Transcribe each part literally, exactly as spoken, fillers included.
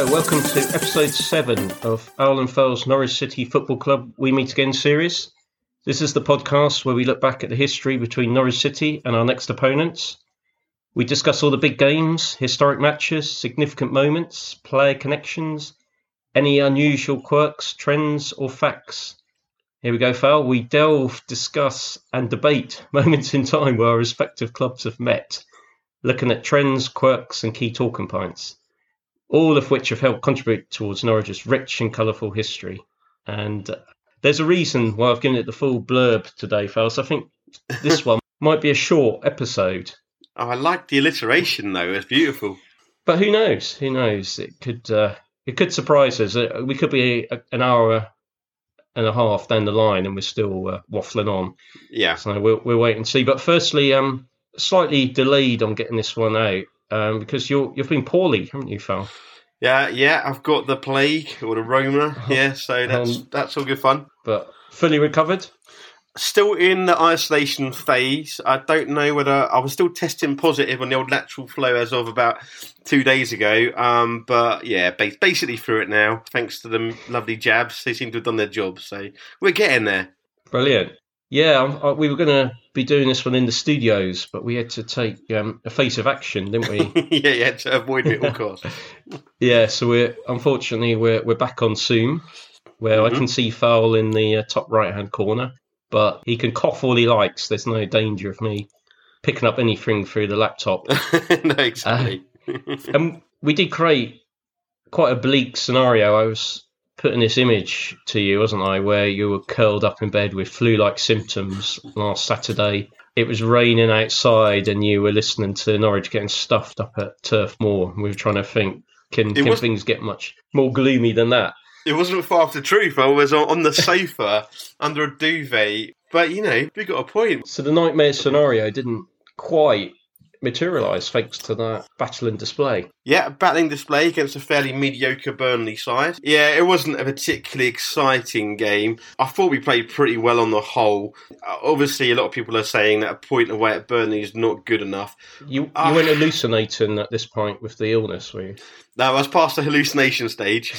Hello, welcome to episode seven of Owl and Fell's Norwich City Football Club We Meet Again series. This is the podcast where we look back at the history between Norwich City and our next opponents. We discuss all the big games, historic matches, significant moments, player connections, any unusual quirks, trends or facts. Here we go, Fell. We delve, discuss and debate moments in time where our respective clubs have met, looking at trends, quirks and key talking points, all of which have helped contribute towards Norwich's rich and colourful history. And uh, there's a reason why I've given it the full blurb today, Fell. So I think this one might be a short episode. Oh, I like the alliteration, though. It's beautiful. But who knows? Who knows? It could uh, it could surprise us. We could be a, an hour and a half down the line and we're still uh, waffling on. Yeah. So we'll, we'll wait and see. But firstly, um, slightly delayed on getting this one out um, because you're, you've been poorly, haven't you, Phil? Yeah, yeah. I've got the plague or the Roma. Yeah, so that's um, that's all good fun. But fully recovered? Still in the isolation phase. I don't know whether I was still testing positive on the old lateral flow as of about two days ago. Um, but yeah, basically through it now, thanks to them lovely jabs. They seem to have done their job. So we're getting there. Brilliant. Yeah, we were going to be doing this one in the studios, but we had to take um, a face of action, didn't we? yeah, yeah, to avoid it, of course. yeah, so we're unfortunately we're we're back on Zoom, where mm-hmm. I can see Fowl in the uh, top right-hand corner. But he can cough all he likes. There's no danger of me picking up anything through the laptop. no, exactly. Uh, and we did create quite a bleak scenario. I was putting this image to you, wasn't I, where you were curled up in bed with flu-like symptoms last Saturday. It was raining outside and you were listening to Norwich getting stuffed up at Turf Moor. We were trying to think, can, can was... things get much more gloomy than that? It wasn't far off the truth. I was on the sofa under a duvet. But, you know, we got a point. So the nightmare scenario didn't quite materialise thanks to that battling display. Yeah, battling display against a fairly mediocre Burnley side. Yeah, it wasn't a particularly exciting game. I thought we played pretty well on the whole. Uh, obviously, a lot of people are saying that a point away at Burnley is not good enough. You, you uh, weren't hallucinating at this point with the illness, were you? No, I was past the hallucination stage.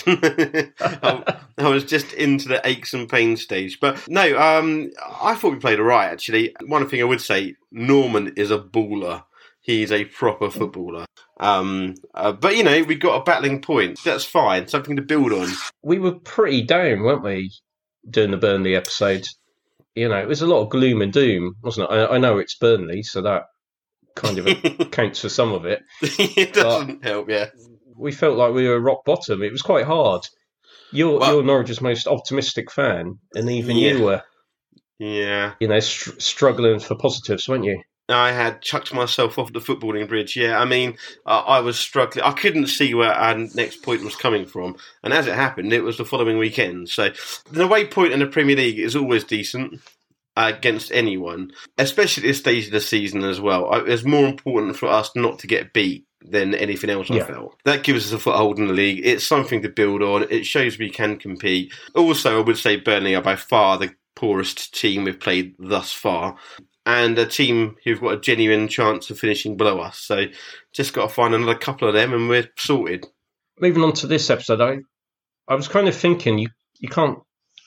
I, I was just into the aches and pains stage. But no, um, I thought we played all right, actually. One thing I would say, Norman is a baller. He's a proper footballer. Um, uh, but, you know, we got a battling point. That's fine. Something to build on. We were pretty down, weren't we, doing the Burnley episode? You know, it was a lot of gloom and doom, wasn't it? I, I know it's Burnley, so that kind of accounts for some of it. It doesn't but help, yeah. We felt like we were rock bottom. It was quite hard. You're, well, you're Norwich's most optimistic fan, and even yeah. you were, yeah, you know, str- struggling for positives, weren't you? I had chucked myself off the footballing bridge, yeah. I mean, uh, I was struggling. I couldn't see where our next point was coming from. And as it happened, it was the following weekend. So the away point in the Premier League is always decent uh, against anyone, especially at this stage of the season as well. It's more important for us not to get beat than anything else, I yeah. felt. That gives us a foothold in the league. It's something to build on. It shows we can compete. Also, I would say Burnley are by far the poorest team we've played thus far, and a team who've got a genuine chance of finishing below us. So just got to find another couple of them and we're sorted. Moving on to this episode, I I was kind of thinking you, you can't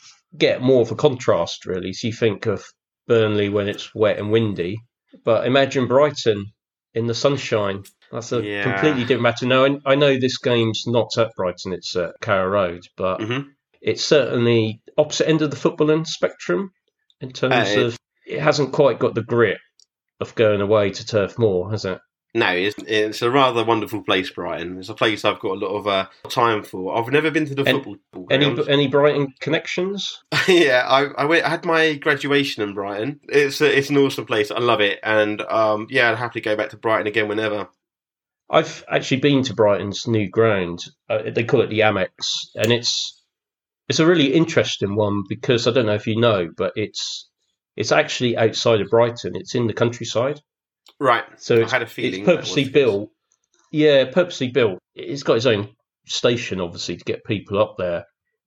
get more of a contrast, really. So you think of Burnley when it's wet and windy, but imagine Brighton in the sunshine. That's a yeah. completely different matter. Now, I, I know this game's not at Brighton, it's at Carrow Road, but mm-hmm. it's certainly opposite end of the footballing spectrum in terms uh, of it hasn't quite got the grit of going away to Turf Moor, has it? No, it's, it's a rather wonderful place, Brighton. It's a place I've got a lot of uh, time for. I've never been to the any, football ground. Any any Brighton connections? yeah, I I, went, I had my graduation in Brighton. It's a, it's an awesome place. I love it, and um, yeah, I'd happily go back to Brighton again whenever. I've actually been to Brighton's new ground. Uh, they call it the Amex, and it's it's a really interesting one because I don't know if you know, but it's it's actually outside of Brighton. It's in the countryside. Right. So I had a feeling it's purposely built. Yeah, purposely built. It's got its own station, obviously, to get people up there.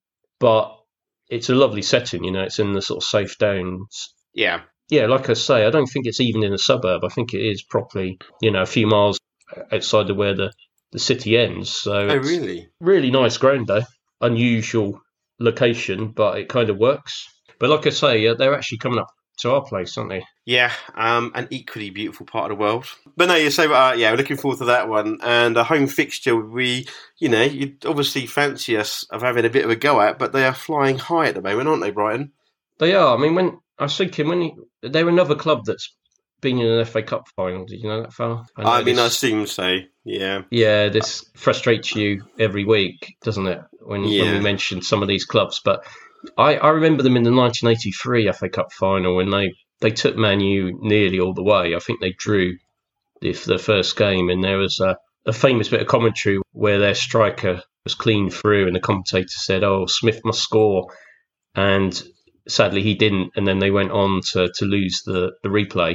But it's a lovely setting, you know. It's in the sort of safe downs. Yeah. Yeah, like I say, I don't think it's even in a suburb. I think it is properly, you know, a few miles outside of where the, the city ends. So Oh, it's really? really nice ground though. Unusual location, but it kind of works. But like I say, uh, they're actually coming up to our place, aren't they? Yeah, um, an equally beautiful part of the world. But no, so uh, yeah, we're looking forward to that one. And a home fixture, we, you know, you obviously fancy us of having a bit of a go at, but they are flying high at the moment, aren't they, Brighton? They are. I mean, when I was thinking, when you, they're another club that's been in an F A Cup final. Did you know that, far? I, know I mean, this, I assume so. Yeah. Yeah, this frustrates you every week, doesn't it? When Yeah. when we mention some of these clubs, but I, I remember them in the nineteen eighty-three F A Cup final when they, they took Man U nearly all the way. I think they drew the, the first game, and there was a, a famous bit of commentary where their striker was clean through, and the commentator said, "Oh, Smith must score," and sadly he didn't, and then they went on to, to lose the, the replay.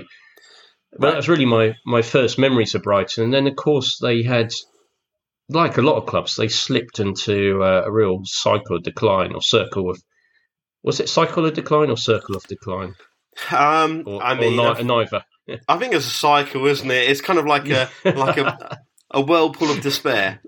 But that was really my, my first memories of Brighton. And then, of course, they had, like a lot of clubs, they slipped into uh, a real cycle of decline or circle of, was it cycle of decline or circle of decline? Um, Or, I mean, or ni- neither. I think it's a cycle, isn't it? It's kind of like a like a a whirlpool of despair.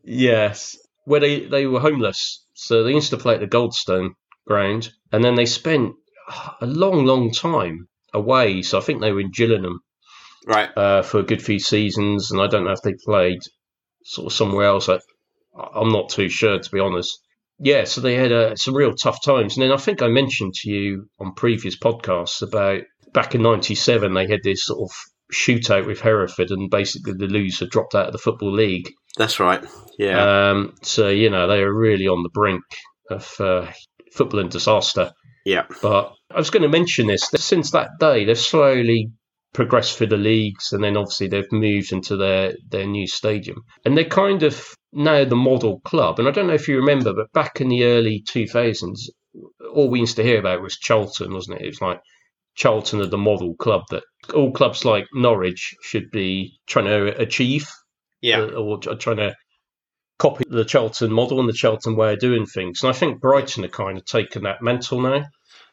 Yes, where they, they were homeless. So they used to play at the Goldstone ground, and then they spent a long, long time away. So I think they were in Gillingham. Right. Uh, for a good few seasons, and I don't know if they played sort of somewhere else. I, I'm not too sure, to be honest. Yeah, so they had uh, some real tough times. And then I think I mentioned to you on previous podcasts about back in ninety-seven, they had this sort of shootout with Hereford, and basically the loser dropped out of the Football League. That's right, yeah. Um, so, you know, they were really on the brink of uh, footballing disaster. Yeah. But I was going to mention this. Since that day, they've slowly progressed through the leagues, and then obviously they've moved into their, their new stadium. And they're kind of now the model club. And I don't know if you remember, but back in the early two thousands, all we used to hear about was Charlton, wasn't it? It was like Charlton are the model club that all clubs like Norwich should be trying to achieve. Yeah. Uh, or trying to copy the Charlton model and the Charlton way of doing things. And I think Brighton are kind of taken that mantle now.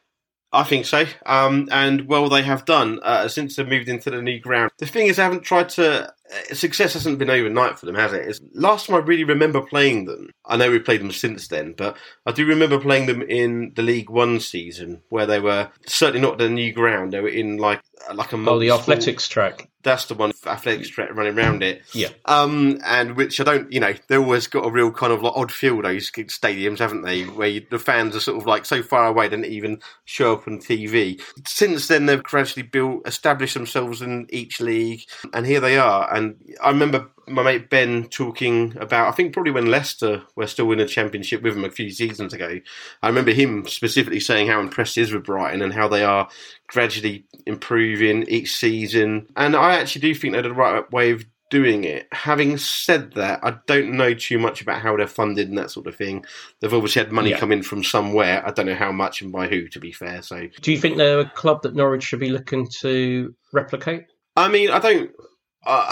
I think so, um, and well, they have done uh, since they've moved into the new ground. The thing is, they haven't tried to. Uh, success hasn't been overnight for them, has it? It's, last time I really remember playing them, I know we played them since then, but I do remember playing them in the League One season, where they were certainly not the new ground. They were in like like a oh, the athletics track. That's the one, athletics track running around it. Yeah. Um, and which I don't, you know, they've always got a real kind of like odd feel, those stadiums, haven't they? Where you, the fans are sort of like so far away they don't even show up on T V. Since then, they've gradually built, established themselves in each league, and here they are. And I remember my mate Ben talking about, I think probably when Leicester were still in a championship with him a few seasons ago, I remember him specifically saying how impressed he is with Brighton and how they are gradually improving each season. And I actually do think they're the right way of doing it. Having said that, I don't know too much about how they're funded and that sort of thing. They've obviously had money Yeah. come in from somewhere. I don't know how much and by who, to be fair. So, Do you think they're a club that Norwich should be looking to replicate? I mean, I don't... Uh,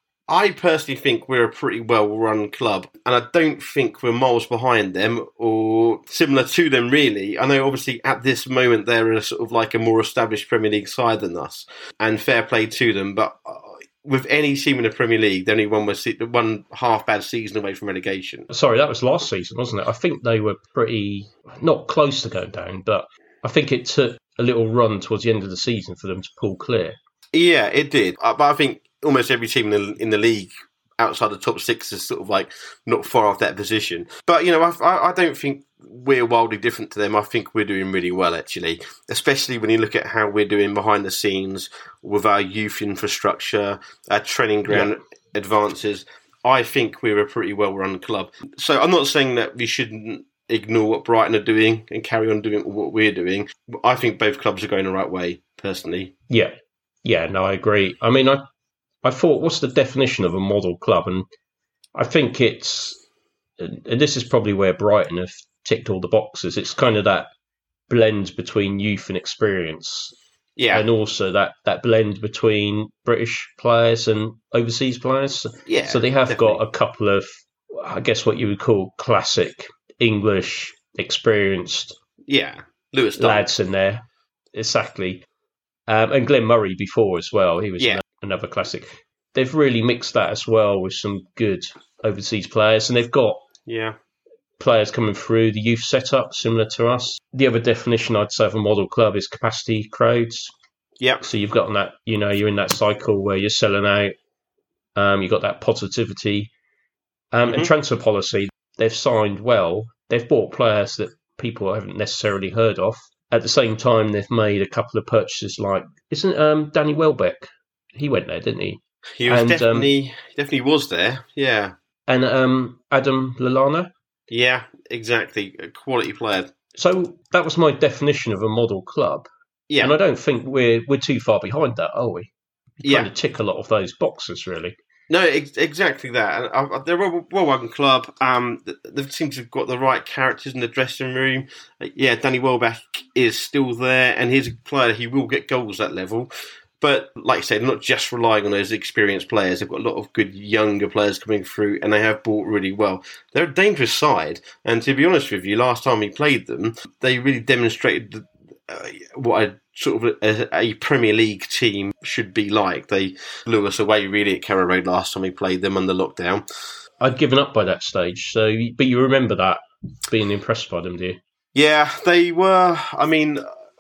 I personally think we're a pretty well-run club, and I don't think we're miles behind them or similar to them, really. I know, obviously, at this moment, they're a sort of like a more established Premier League side than us, and fair play to them, but with any team in the Premier League, they're only one, one half-bad season away from relegation. Sorry, that was last season, wasn't it? I think they were pretty, not close to going down, but I think it took a little run towards the end of the season for them to pull clear. Yeah, it did. But I think almost every team in the, in the league outside the top six is sort of like not far off that position. But, you know, I, I don't think we're wildly different to them. I think we're doing really well, actually, especially when you look at how we're doing behind the scenes with our youth infrastructure, our training ground yeah. advances. I think we're a pretty well-run club. So I'm not saying that we shouldn't ignore what Brighton are doing and carry on doing what we're doing. I think both clubs are going the right way, personally. Yeah. Yeah, no, I agree. I mean, I I thought, what's the definition of a model club? And I think it's, and this is probably where Brighton have ticked all the boxes. It's kind of that blend between youth and experience. Yeah. And also that, that blend between British players and overseas players. Yeah. So they have definitely. got a couple of, I guess, what you would call classic English experienced yeah. Lewis lads in there. Exactly. Um, and Glenn Murray before as well. He was yeah. another, another classic. they've really mixed that as well with some good overseas players, and they've got yeah. players coming through the youth setup similar to us. The other definition I'd say of a model club is capacity crowds. Yep. So you've got that, you know, you're in that cycle where you're selling out. Um, you've got that positivity. Um, mm-hmm. And transfer policy, they've signed well. They've bought players that people haven't necessarily heard of. At the same time, they've made a couple of purchases like, isn't um, Danny Welbeck? He went there, didn't he? He was and, definitely um, definitely was there, yeah. And um, Adam Lallana? Yeah, exactly. A quality player. So that was my definition of a model club. Yeah. And I don't think we're we're too far behind that, are we? We yeah. kind of tick a lot of those boxes, really. No, ex- exactly that. And uh, they're a well-run club. Um, they seem to have got the right characters in the dressing room. Uh, yeah, Danny Welbeck is still there, and he's a player who will get goals at level. But like I said, they're not just relying on those experienced players. They've got a lot of good younger players coming through, and they have bought really well. They're a dangerous side, and to be honest with you, last time we played them, they really demonstrated uh, what a sort of a, a Premier League team should be like. They blew us away really at Carrow Road last time we played them under lockdown. I'd given up by that stage, so but you remember that, being impressed by them, do you? Yeah, they were. I mean,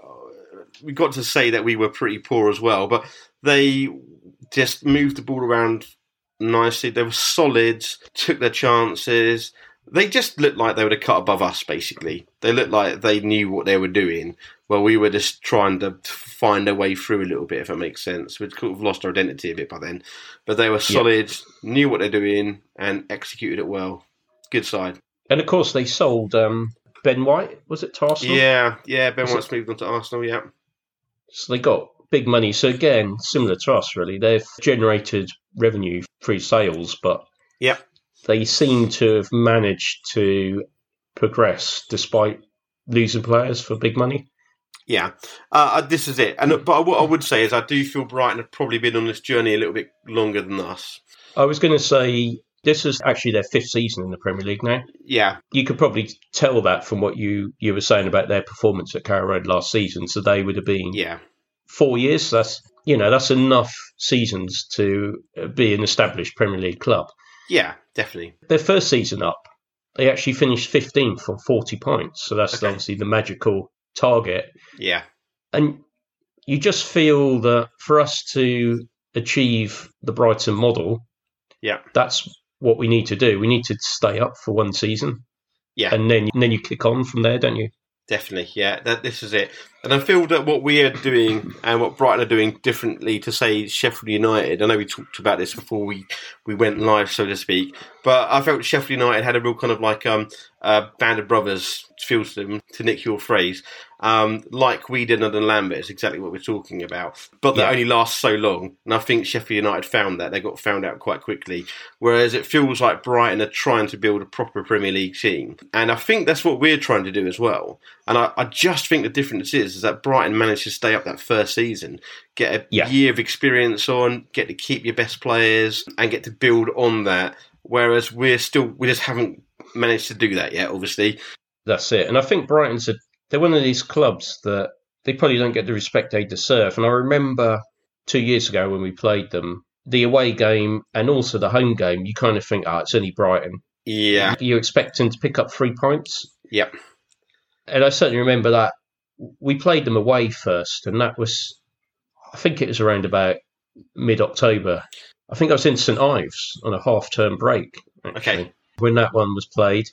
we got to say that we were pretty poor as well, but they just moved the ball around nicely. They were solid, took their chances. They just looked like they were a cut above us, basically. They looked like they knew what they were doing. Well, we were just trying to find a way through a little bit, if that makes sense. We'd sort of lost our identity a bit by then. But they were solid, yeah. Knew what they're doing, and executed it well. Good side. And of course, they sold um, Ben White, was it, to Arsenal? Yeah, yeah, Ben was White's it? moved on to Arsenal, yeah. So they got big money. So again, similar to us, really. They've generated revenue through sales, but yeah. they seem to have managed to progress despite losing players for big money. Yeah, uh, this is it. And but what I would say is I do feel Brighton have probably been on this journey a little bit longer than us. I was going to say this is actually their fifth season in the Premier League now. Yeah. You could probably tell that from what you, you were saying about their performance at Carrow Road last season. So they would have been yeah. four years. That's you know that's enough seasons to be an established Premier League club. Yeah, definitely. Their first season up, they actually finished fifteenth on forty points. So that's okay. Obviously the magical target. Yeah. And you just feel that for us to achieve the Brighton model, yeah, that's what we need to do. We need to stay up for one season. Yeah. And then, and then you kick on from there, don't you? Definitely, yeah. That this is it. And I feel that what we are doing and what Brighton are doing differently to, say, Sheffield United, I know we talked about this before we, we went live, so to speak, but I felt Sheffield United had a real kind of like um, uh, band of brothers feel to them, to nick your phrase, um, like we did under Lambert. It's exactly what we're talking about. But that yeah. only lasts so long. And I think Sheffield United found that. They got found out quite quickly. Whereas it feels like Brighton are trying to build a proper Premier League team. And I think that's what we're trying to do as well. And I, I just think the difference is, is that Brighton managed to stay up that first season, get a yeah. year of experience on, get to keep your best players, and get to build on that. Whereas we're still, we just haven't managed to do that yet, obviously. That's it. And I think Brighton's a, they're one of these clubs that they probably don't get the respect they deserve. And I remember two years ago when we played them, the away game and also the home game, you kind of think, oh, it's only Brighton. Yeah. You're expecting to pick up three points. Yep. And I certainly remember that. We played them away first, and that was, I think it was around about mid-October. I think I was in St Ives on a half-term break, actually, okay. when that one was played.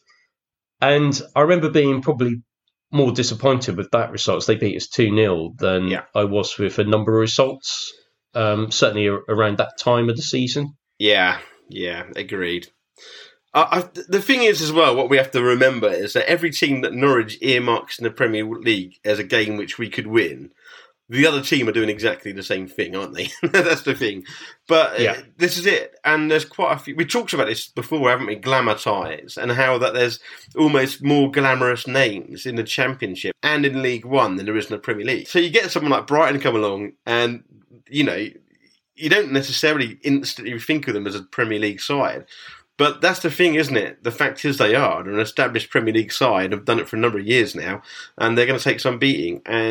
And I remember being probably more disappointed with that result. They beat us two nil than yeah. I was with a number of results, um, certainly around that time of the season. Yeah, yeah, agreed. Uh, I, the thing is as well, what we have to remember is that every team that Norwich earmarks in the Premier League as a game which we could win, the other team are doing exactly the same thing, aren't they? That's the thing. But yeah. uh, this is it. And there's quite a few... We talked about this before, haven't we? Glamour ties, and how that there's almost more glamorous names in the Championship and in League One than there is in the Premier League. So you get someone like Brighton come along and, you know, you don't necessarily instantly think of them as a Premier League side. But that's the thing, isn't it? The fact is they are. They're an established Premier League side, have done it for a number of years now, and they're going to take some beating. And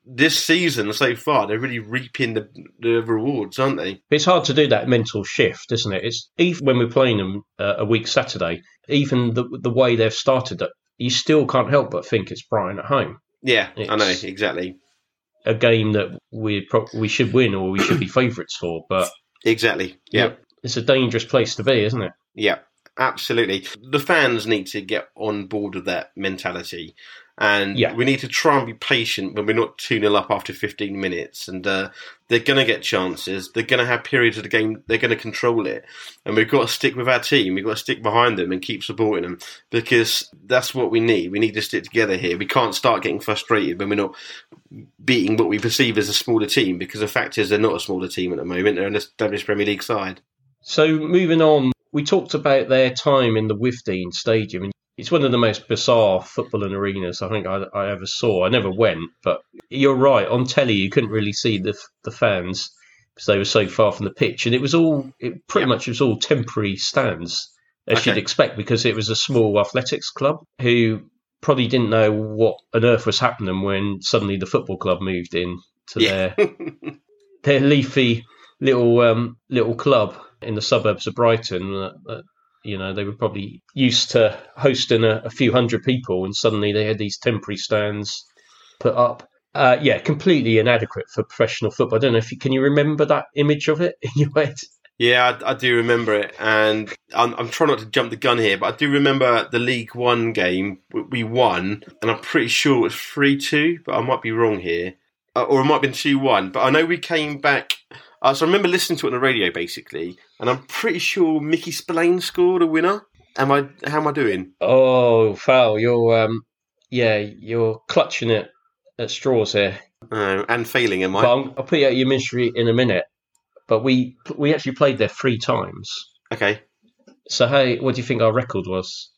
this season so far, they're really reaping the, the rewards, aren't they? It's hard to do that mental shift, isn't it? It's even when we're playing them uh, a week Saturday, even the the way they've started it, you still can't help but think it's Brighton at home. Yeah, it's I know, exactly. A game that we pro- we should win or we should be favourites for, but exactly, yeah. yeah, it's a dangerous place to be, isn't it? Yeah, absolutely. The fans need to get on board with that mentality. And yeah. we need to try and be patient when we're not two nil up after fifteen minutes. And uh, they're going to get chances. They're going to have periods of the game. They're going to control it. And we've got to stick with our team. We've got to stick behind them and keep supporting them. Because that's what we need. We need to stick together here. We can't start getting frustrated when we're not beating what we perceive as a smaller team. Because the fact is they're not a smaller team at the moment. They're an established Premier League side. So moving on, we talked about their time in the Withdean Stadium. And it's one of the most bizarre footballing arenas I think I, I ever saw. I never went, but you're right. On telly, you couldn't really see the the fans because they were so far from the pitch, and it was all it pretty yeah. much it was all temporary stands, as okay. you'd expect, because it was a small athletics club who probably didn't know what on earth was happening when suddenly the football club moved in to yeah. their their leafy little um, little club in the suburbs of Brighton. Uh, uh, You know, they were probably used to hosting a, a few hundred people, and suddenly they had these temporary stands put up. Uh, yeah, completely inadequate for professional football. I don't know if you can you remember that image of it in your head? Yeah, I, I do remember it, and I'm, I'm trying not to jump the gun here, but I do remember the League One game we won, and I'm pretty sure it was three two, but I might be wrong here, uh, or it might have been two one. But I know we came back. Uh, so I remember listening to it on the radio, basically, and I'm pretty sure Mickey Spillane scored a winner. Am I? How am I doing? Oh, foul! You're, um, yeah, you're clutching it at straws here, uh, and failing, am I? But I'll, I'll put you out your misery in a minute. But we we actually played there three times. Okay. So hey, what do you think our record was?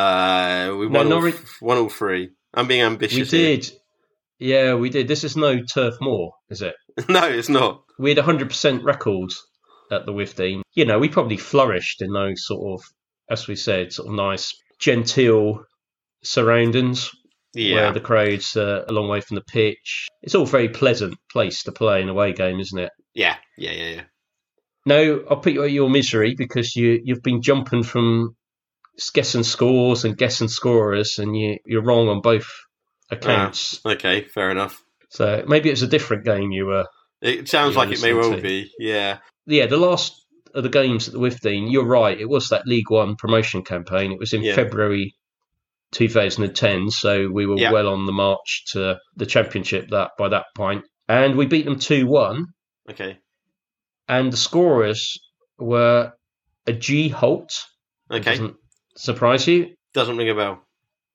Uh, we won, no, all, Norwich... won all three. I'm being ambitious. We did. Here. Yeah, we did. This is no Turf Moor, is it? No, it's not. We had one hundred percent records at the Withdean. You know, we probably flourished in those sort of, as we said, sort of nice, genteel surroundings. Yeah. Where the crowd's uh, a long way from the pitch. It's all a very pleasant place to play an away game, isn't it? Yeah, yeah, yeah, yeah. No, I'll put you at your misery because you, you've been jumping from guessing scores and guessing scorers, and you, you're wrong on both accounts. Ah, okay, fair enough. So maybe it's a different game you were. It sounds like it may well to. be, yeah. Yeah, the last of the games at the Withdean, you're right, it was that League One promotion campaign. It was in yeah. February two thousand ten, so we were yeah. well on the march to the Championship that by that point. And we beat them two one. Okay. And the scorers were a G Holt. Okay. Doesn't surprise you? Doesn't ring a bell.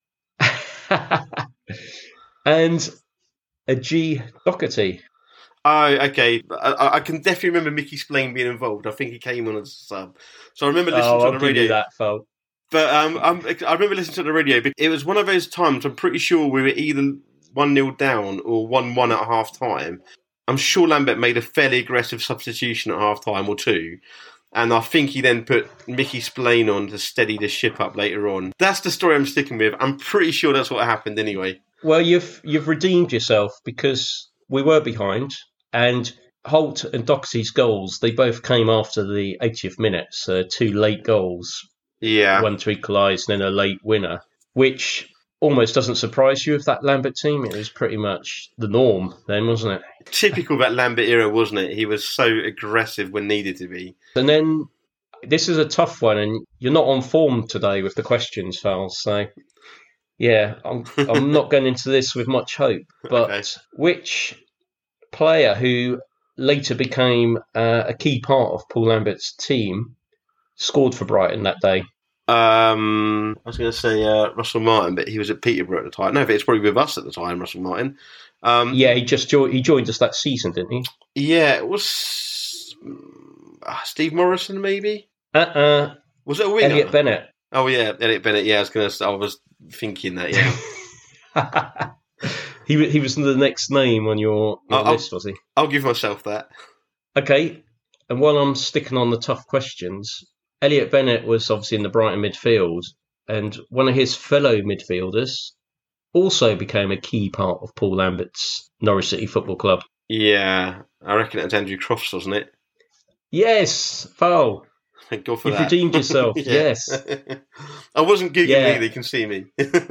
And a G Doherty. Oh, okay. I, I can definitely remember Mickey Spillane being involved. I think he came on as a sub. So I remember listening oh, to it on the radio. You that, Phil. But um, I'm, I remember listening to the radio. But it was one of those times I'm pretty sure we were either one nil down or one one at half time. I'm sure Lambert made a fairly aggressive substitution at half time or two. And I think he then put Mickey Spillane on to steady the ship up later on. That's the story I'm sticking with. I'm pretty sure that's what happened anyway. Well, you've you've redeemed yourself because we were behind. And Holt and Doxey's goals, they both came after the eightieth minute. So two late goals. Yeah. One to equalise and then a late winner, which almost doesn't surprise you with that Lambert team. It was pretty much the norm then, wasn't it? Typical of that Lambert era, wasn't it? He was so aggressive when needed to be. And then this is a tough one, and you're not on form today with the questions, Fal. So, yeah, I'm, I'm not going into this with much hope. But okay. Which player who later became uh, a key part of Paul Lambert's team scored for Brighton that day? Um, I was going to say uh, Russell Martin, but he was at Peterborough at the time. No, it's probably with us at the time, Russell Martin. Um, yeah, he just jo- he joined us that season, didn't he? Yeah, it was uh, Steve Morrison, maybe. Uh uh-uh. uh. Was it a winger? Elliot Bennett. Oh yeah, Elliot Bennett. Yeah, I was going to. I was thinking that. Yeah. he he was the next name on your, your I'll, list, was he? I'll give myself that. Okay, and while I'm sticking on the tough questions. Elliot Bennett was obviously in the Brighton midfield, and one of his fellow midfielders also became a key part of Paul Lambert's Norwich City Football Club. Yeah, I reckon it was Andrew Crofts, wasn't it? Yes, Foul. Thank God for You've that. redeemed yourself, Yeah. yes. I wasn't Googling Yeah. either, you can see me.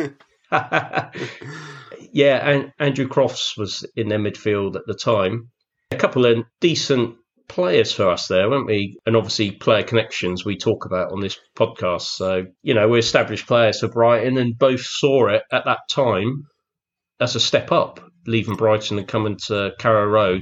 Yeah, and Andrew Crofts was in their midfield at the time. A couple of decent players for us there, weren't we? And obviously player connections we talk about on this podcast. So, you know, we're established players for Brighton and both saw it at that time as a step up, leaving Brighton and coming to Carrow Road.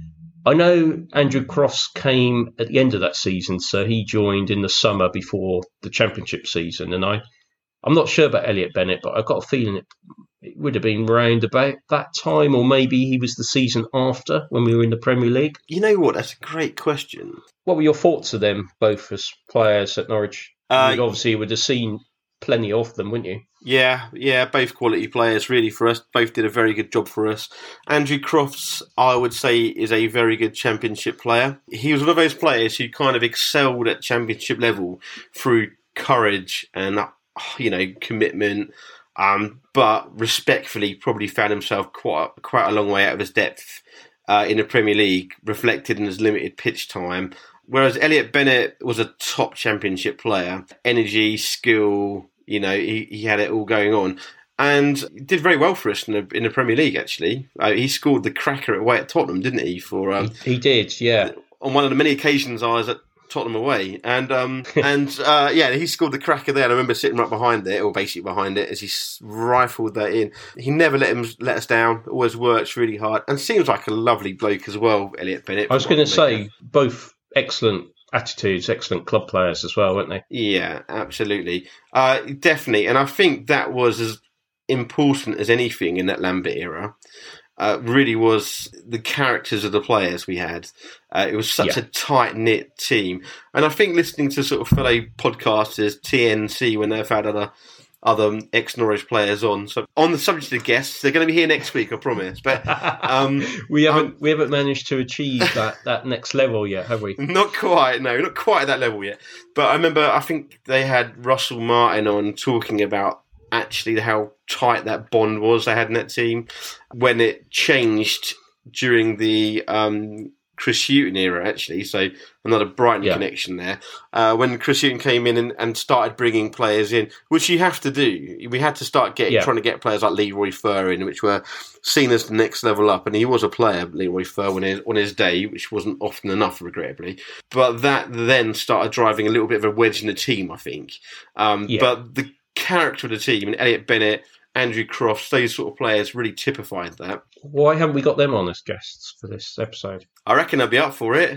I know Andrew Crofts came at the end of that season, so he joined in the summer before the Championship season. And I, I'm not sure about Elliot Bennett, but I've got a feeling it, it would have been around about that time, or maybe he was the season after when we were in the Premier League. You know what? That's a great question. What were your thoughts of them, both as players at Norwich? Uh, you obviously would have seen plenty of them, wouldn't you? Yeah, yeah, both quality players really for us. Both did a very good job for us. Andrew Crofts, I would say, is a very good Championship player. He was one of those players who kind of excelled at Championship level through courage and, you know, commitment. Um, but respectfully, probably found himself quite quite a long way out of his depth uh, in the Premier League, reflected in his limited pitch time. Whereas Elliot Bennett was a top Championship player, energy, skill, you know, he, he had it all going on, and did very well for us in the in the Premier League. Actually, uh, he scored the cracker away at Tottenham, didn't he? For um, he, he did, yeah. On one of the many occasions I was at Tottenham away, and um, and uh, yeah, he scored the cracker there. And I remember sitting right behind it, or basically behind it, as he rifled that in. He never let him let us down. Always works really hard, and seems like a lovely bloke as well, Elliot Bennett. I was going to say both excellent attitudes, excellent club players as well, weren't they? Yeah, absolutely, uh, definitely, and I think that was as important as anything in that Lambert era. Uh, really was the characters of the players we had. Uh, it was such Yeah. a tight-knit team. And I think listening to sort of fellow podcasters, T N C, when they've had other other ex-Norwich players on. So on the subject of guests, they're going to be here next week, I promise. But um, we haven't um, we haven't managed to achieve that, that next level yet, have we? Not quite, no, not quite at that level yet. But I remember, I think they had Russell Martin on talking about actually how tight that bond was they had in that team when it changed during the um, Chris Hughton era, actually. So another Brighton Yeah. connection there. Uh, when Chris Hughton came in and, and started bringing players in, which you have to do. We had to start getting Yeah. trying to get players like Leroy Fer in, which were seen as the next level up. And he was a player, Leroy Fer, on his, on his day, which wasn't often enough, regrettably. But that then started driving a little bit of a wedge in the team, I think. Um, Yeah. But the character of the team, and Elliot Bennett, Andrew Crofts, those sort of players really typified that. Why haven't we got them on as guests for this episode? I reckon I'll be up for it.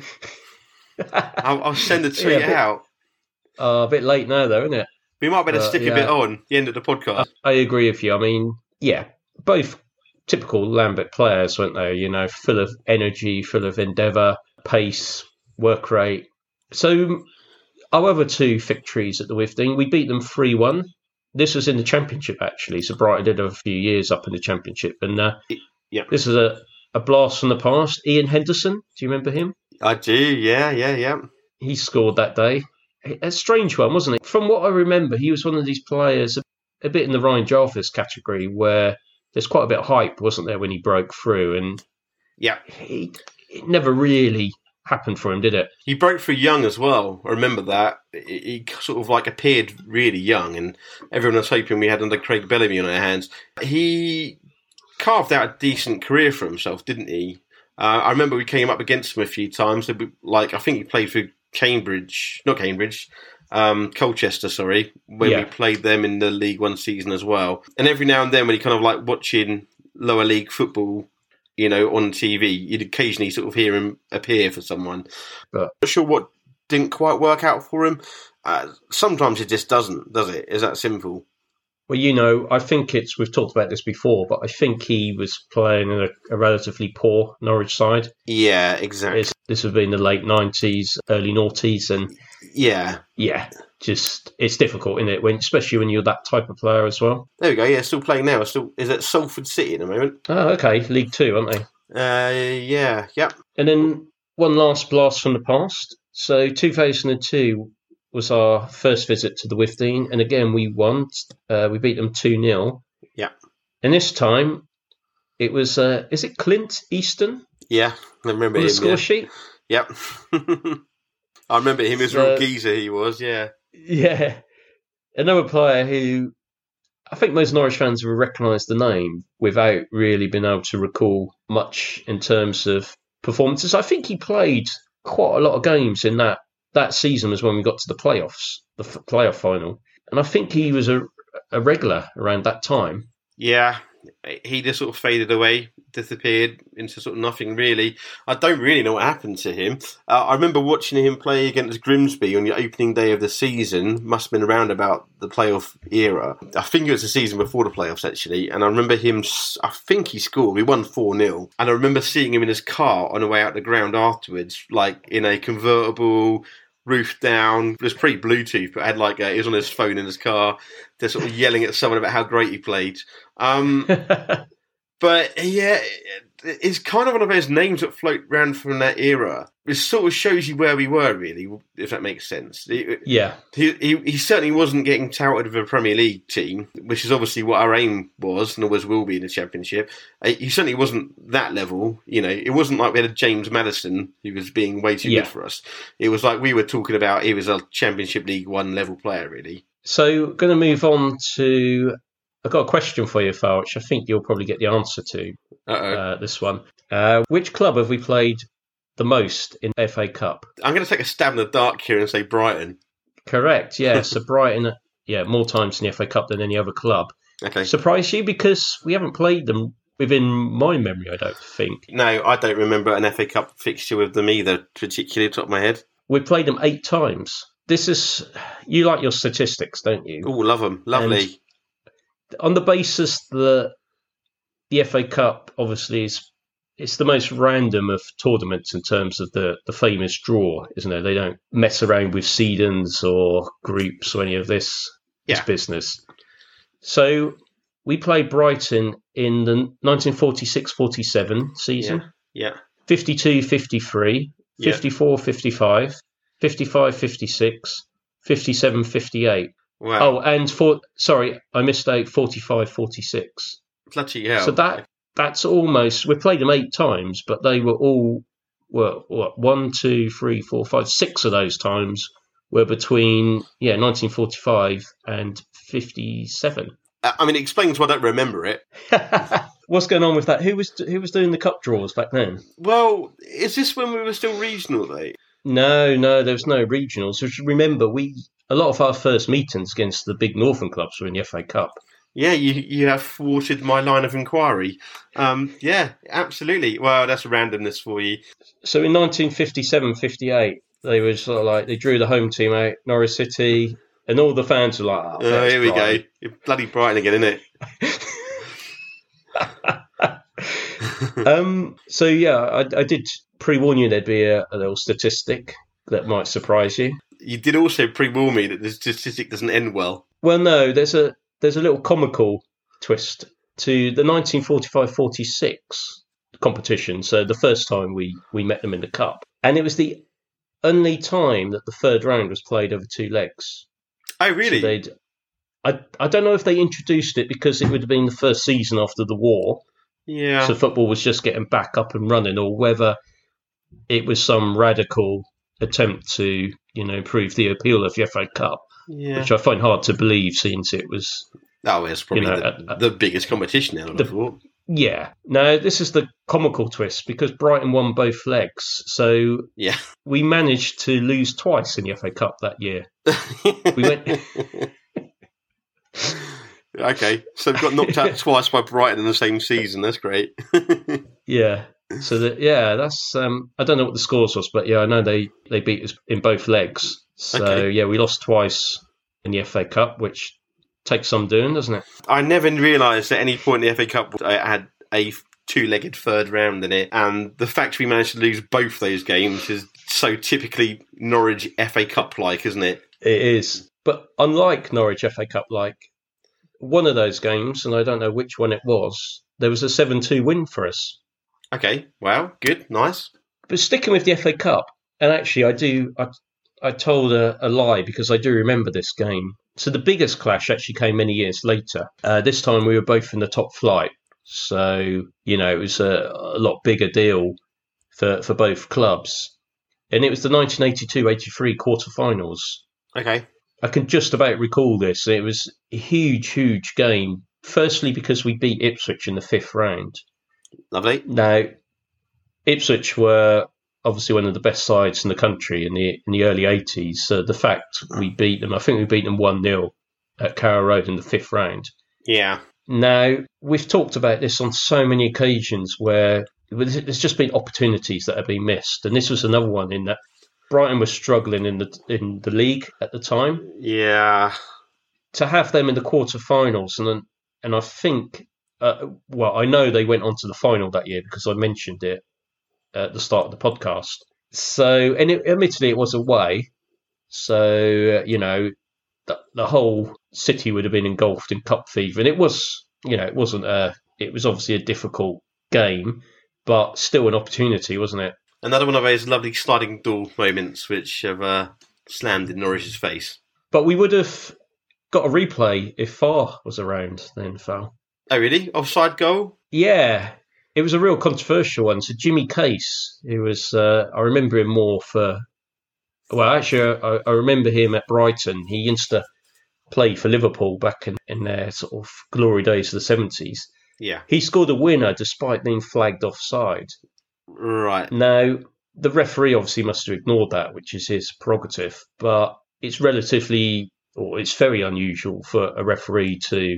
I'll, I'll send a tweet Yeah, a bit- out. Uh, a bit late now, though, isn't it? We might better uh, stick yeah. a bit on the end of the podcast. I agree with you. I mean, yeah, both typical Lambert players, weren't they? You know, full of energy, full of endeavour, pace, work rate. So our other two victories at the Withdean, we beat them three one. This was in the Championship, actually. So Brighton did have a few years up in the Championship. And uh, Yeah. this is a, a blast from the past. Ian Henderson, do you remember him? I do, yeah, yeah, yeah. He scored that day. A strange one, wasn't it? From what I remember, he was one of these players, a, a bit in the Ryan Jarvis category, where there's quite a bit of hype, wasn't there, when he broke through? And Yeah. he, it never really happened for him, did it? He broke through young as well. I remember that. He he sort of like appeared really young, and everyone was hoping we had another Craig Bellamy on our hands. He carved out a decent career for himself, didn't he? Uh, I remember we came up against him a few times. Like I think he played for Cambridge, not Cambridge, um, Colchester, sorry, when Yeah. we played them in the League One season as well. And every now and then when you kind of like watching lower league football, you know, on T V, you'd occasionally sort of hear him appear for someone. But Not sure what didn't quite work out for him. Uh, sometimes it just doesn't, does it? Is that simple? Well, you know, I think it's, we've talked about this before, but I think he was playing in a, a relatively poor Norwich side. Yeah, exactly. It's, this would be in the late nineties, early noughties, and Yeah. yeah, just it's difficult, isn't it? When, especially when you're that type of player as well. There we go. Yeah, still playing now. Still is at Salford City at the moment. Oh, okay, League Two, aren't they? Uh, yeah, yep. And then one last blast from the past. So two thousand two was our first visit to the Withdean, and again we won. Uh, we beat them two nil. Yeah. And this time, it was, uh, is it Clint Easton? Yeah, I remember on him. the score yeah. sheet? Yep. I remember him as a So- real geezer, he was, yeah. Yeah. Another player who I think most Norwich fans will recognise the name without really being able to recall much in terms of performances. I think he played quite a lot of games in that, that season was when we got to the playoffs, the f- playoff final. And I think he was a, a regular around that time. Yeah, he just sort of faded away, disappeared into sort of nothing really. I don't really know what happened to him. Uh, I remember watching him play against Grimsby on the opening day of the season. Must have been around about the playoff era. I think it was the season before the playoffs, actually. And I remember him, I think he scored. We won four nil. And I remember seeing him in his car on the way out the ground afterwards, like in a convertible, roof down. It was pre-Bluetooth, but had like a, he was on his phone in his car, just sort of yelling at someone about how great he played. Um, but yeah, it's kind of one of those names that float around from that era. It sort of shows you where we were, really, if that makes sense. Yeah. He, he, he certainly wasn't getting touted with a Premier League team, which is obviously what our aim was, and always will be in the Championship. He certainly wasn't that level. You know, it wasn't like we had a James Maddison who was being way too Yeah. good for us. It was like we were talking about he was a Championship League One level player, really. So, going to move on to. I've got a question for you, Far, which I think you'll probably get the answer to. Uh-oh. Uh, this one. Uh, which club have we played the most in F A Cup? I'm going to take a stab in the dark here and say Brighton. Correct, yeah. So Brighton, yeah, more times in the F A Cup than any other club. Okay. Surprise you? Because we haven't played them within my memory, I don't think. No, I don't remember an F A Cup fixture with them either, particularly top of my head. We've played them eight times. This is, you like your statistics, don't you? Oh, love them. Lovely. And on the basis that the F A Cup obviously is it's the most random of tournaments in terms of the, the famous draw, isn't it? They don't mess around with seedings or groups or any of this, Yeah. this business. So we played Brighton in the nineteen forty-six forty-seven season, Yeah. fifty-two fifty-three, Yeah. fifty-four fifty-five, fifty-five fifty-six, fifty-seven fifty-eight. Wow. Oh, and for sorry, I missed out forty-five forty-six. Bloody hell. So that that's almost we played them eight times, but they were all were what one, two, three, four, five, six of those times were between yeah nineteen forty-five and fifty-seven. I mean, it explains why I don't remember it. What's going on with that? Who was who was doing the cup draws back then? Well, is this when we were still regional, though? No, no, there was no regionals. So remember, we a lot of our first meetings against the big northern clubs were in the F A Cup. Yeah, you you have thwarted my line of inquiry. Um, yeah, absolutely. Well, that's randomness for you. So in nineteen fifty-seven fifty-eight, they were sort of like they drew the home team out, Norwich City, and all the fans were like, "Oh, Oh, that's here we Brighton." go. You're bloody Brighton again, isn't it? um, so yeah, I, I did pre-warn you there'd be a, a little statistic that might surprise you. You did also pre-warn me that the statistic doesn't end well. Well, no, there's a there's a little comical twist to the nineteen forty-five forty-six competition. So the first time we, we met them in the cup, and it was the only time that the third round was played over two legs. Oh, really? So they'd, I I don't know if they introduced it because it would have been the first season after the war. Yeah. So football was just getting back up and running, or whether it was some radical attempt to, you know, improve the appeal of the F A Cup, Yeah. which I find hard to believe since it was, Oh, it's probably you know, the, uh, the biggest competition ever. the- I thought. yeah. No, this is the comical twist because Brighton won both legs. So Yeah. we managed to lose twice in the F A Cup that year. We went... Okay, so we got knocked out twice by Brighton in the same season. That's great. Yeah. So that yeah, that's um I don't know what the scores was, but yeah, I know they, they beat us in both legs. So Okay. yeah, we lost twice in the F A Cup, which takes some doing, doesn't it? I never realised at any point in the F A Cup I had a two-legged third round in it, and the fact we managed to lose both those games is so typically Norwich F A Cup-like, isn't it? It is. But unlike Norwich F A Cup, like one of those games, and I don't know which one it was, there was a seven two win for us. Okay, wow, good, nice. But sticking with the F A Cup, and actually I do, I, I told a, a lie because I do remember this game. So the biggest clash actually came many years later. Uh, this time we were both in the top flight. So, you know, it was a, a lot bigger deal for, for both clubs. And it was the nineteen eighty-two eighty-three quarterfinals. Okay. I can just about recall this. It was a huge, huge game. Firstly, because we beat Ipswich in the fifth round. Lovely. Now, Ipswich were obviously one of the best sides in the country in the in the early eighties. So the fact we beat them, I think we beat them one nil at Carrow Road in the fifth round. Yeah. Now, we've talked about this on so many occasions where there's just been opportunities that have been missed. And this was another one in that Brighton was struggling in the in the league at the time. Yeah. To have them in the quarterfinals, and and I think, uh, well, I know they went on to the final that year because I mentioned it at the start of the podcast. So, and it, admittedly, it was away. So, uh, you know, the, the whole city would have been engulfed in cup fever. And it was, you know, it wasn't a, it was obviously a difficult game, but still an opportunity, wasn't it? Another one of those lovely sliding door moments which have uh, slammed in Norwich's face. But we would have got a replay if V A R was around then, Val. Oh, really? Offside goal? Yeah. It was a real controversial one. So Jimmy Case, who was, uh, I remember him more for, well, actually, I, I remember him at Brighton. He used to play for Liverpool back in, in their sort of glory days of the seventies. Yeah. He scored a winner despite being flagged offside. Right. Now, the referee obviously must have ignored that, which is his prerogative, but it's relatively, or it's very unusual for a referee to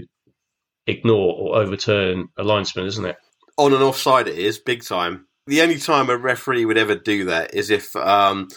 ignore or overturn a linesman, isn't it? On and offside it is, big time. The only time a referee would ever do that is if um,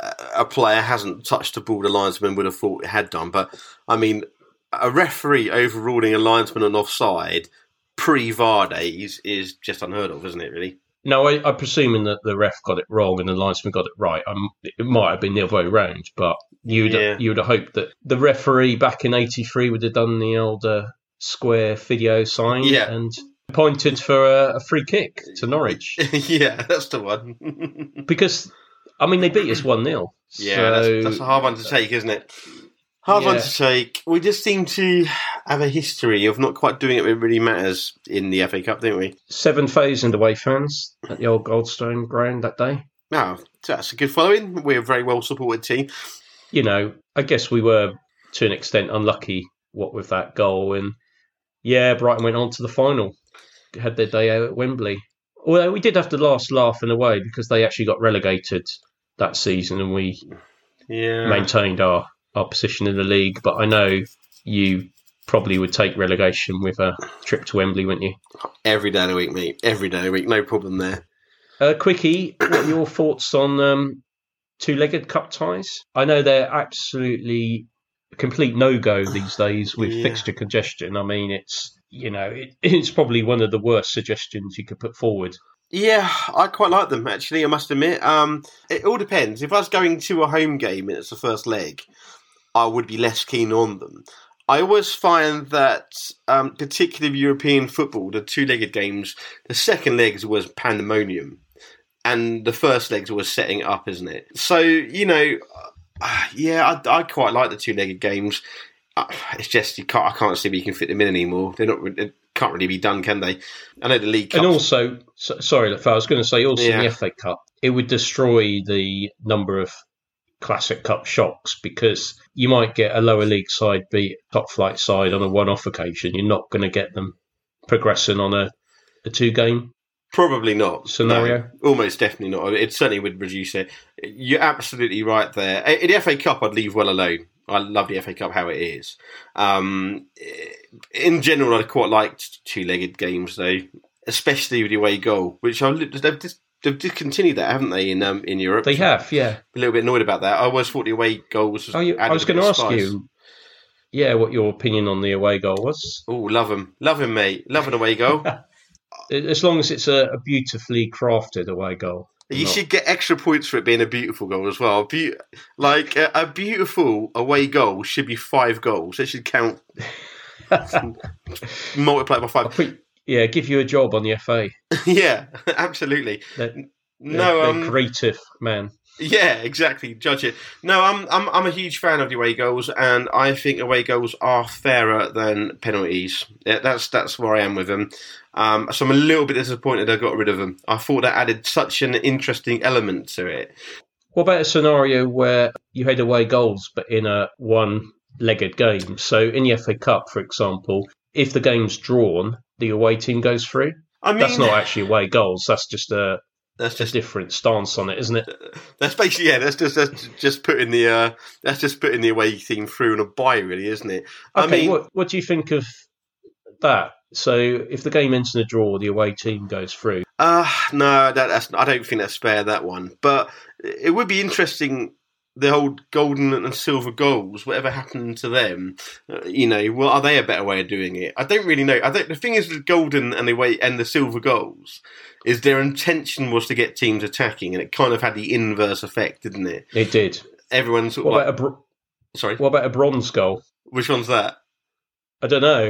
a player hasn't touched the ball the linesman would have thought it had done. But, I mean, a referee overruling a linesman on offside pre-V A R days is just unheard of, isn't it, really? No, I, I'm presuming that the ref got it wrong and the linesman got it right. I'm, it might have been the other way around, but you'd, Yeah. you would have hoped that the referee back in eighty-three would have done the old uh, square video sign Yeah. and pointed for a, a free kick to Norwich. Yeah, that's the one. Because, I mean, they beat us one nil. Yeah, so, that's, that's a hard one to take, isn't it? Hard Yeah. one to take. We just seem to have a history of not quite doing it when it really matters in the F A Cup, don't we? seven thousand away fans at the old Goldstone ground that day. Oh, that's a good following. We're a very well supported team. You know, I guess we were, to an extent, unlucky, what with that goal. And, yeah, Brighton went on to the final. Had their day out at Wembley. Although we did have the last laugh in a way because they actually got relegated that season and we Yeah. maintained our, our position in the league. But I know you probably would take relegation with a trip to Wembley, wouldn't you? Every day of the week, mate. Every day of the week. No problem there. Uh, Quickie, what are your thoughts on um, two-legged cup ties? I know they're absolutely a complete no-go these days with Yeah. fixture congestion. I mean, it's, you know, it, it's probably one of the worst suggestions you could put forward. Yeah, I quite like them, actually, I must admit. Um, it all depends. If I was going to a home game and it's the first leg, I would be less keen on them. I always find that, um, particularly with European football, the two-legged games, the second legs was pandemonium. And the first leg's always setting it up, isn't it? So, you know, uh, yeah, I, I quite like the two-legged games. Uh, it's just you can't. I can't see if you can fit them in anymore. They're not. They can't really be done, can they? I know the League Cup. And also, so, sorry, I was going to say, also Yeah. in the F A Cup, it would destroy the number of Classic Cup shocks because you might get a lower league side beat top flight side on a one-off occasion. You're not going to get them progressing on a, a two-game Probably not. scenario. No, almost definitely not. It certainly would reduce it. You're absolutely right there. In the F A Cup, I'd leave well alone. I love the F A Cup how it is. Um, in general, I quite liked two-legged games, though, especially with the away goal, which I, they've, dis, they've discontinued that, haven't they, in um, in Europe? They have, yeah. A little bit annoyed about that. I always thought the away goal was. Oh, you, I was going to ask you, yeah, what your opinion on the away goal was. Oh, love him. Love him, mate. Love an away goal. As long as it's a, a beautifully crafted away goal. You Not- should get extra points for it being a beautiful goal as well. Be- like a, a beautiful away goal should be five goals. It should count. Multiply by I'll five. put, yeah, give you a job on the F A. Yeah, absolutely. They're, No, they're um, creative, man. Yeah, exactly. Judge it. No, I'm I'm I'm a huge fan of the away goals, and I think away goals are fairer than penalties. Yeah, that's that's where I am with them. Um, so I'm a little bit disappointed I got rid of them. I thought that added such an interesting element to it. What about a scenario where you had away goals, but in a one-legged game? So in the F A Cup, for example, if the game's drawn, the away team goes through. I mean, that's not actually away goals. That's just a that's just a different stance on it, isn't it? That's basically yeah. That's just that's just putting the uh, that's just putting the away team through on a bye, really, isn't it? I okay, mean, what what do you think of that? So if the game ends in a draw, the away team goes through. Uh no, that, that's I don't think that's fair, that one. But it would be interesting. The old golden and silver goals, whatever happened to them? Uh, you know, well, are they a better way of doing it? I don't really know. I don't, the thing is, the golden and the way and the silver goals is their intention was to get teams attacking, and it kind of had the inverse effect, didn't it? It did. Everyone's sort what of about like, a bro- sorry. What about a bronze goal? Which one's that? I don't know.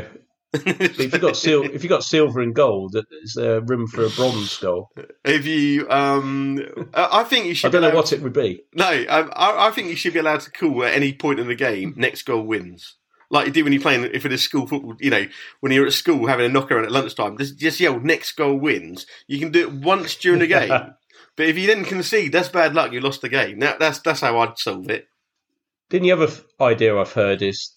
If you got sil- if you got silver and gold, is there room for a bronze goal? If you, um, I think you should. I don't be know what it would be. No, I, I think you should be allowed to call at any point in the game. Next goal wins, like you do when you're playing. If it is school football, you know, when you're at school having a knockaround at lunchtime, just just yell "next goal wins." You can do it once during the game, but if you then concede, that's bad luck. You lost the game. That, that's that's how I'd solve it. Then the other idea I've heard is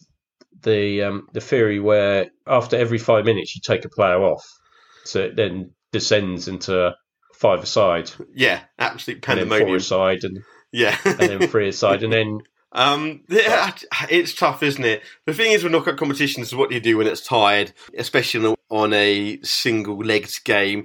the um, the theory where after every five minutes you take a player off, so it then descends into five aside. Yeah, absolute pandemonium. And then four aside, and yeah, and then three aside, and then um, yeah, it's tough, isn't it? The thing is with knockout competitions is what do you do when it's tied, especially on a single-legged game.